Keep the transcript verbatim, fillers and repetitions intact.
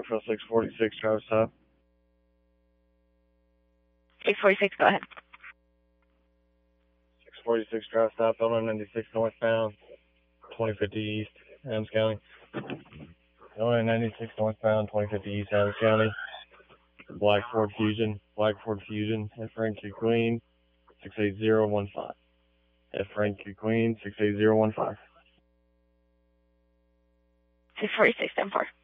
Springfield six forty-six, drive stop. six forty-six, go ahead. six forty-six, drive stop, L nine ninety-six northbound, twenty fifty East, Adams County. L nine ninety-six northbound, twenty fifty East, Adams County. Black Ford Fusion, Black Ford Fusion, F Frank Queen, six eight zero one five. F Frank Queen, six eight zero one five. six forty-six, ten four.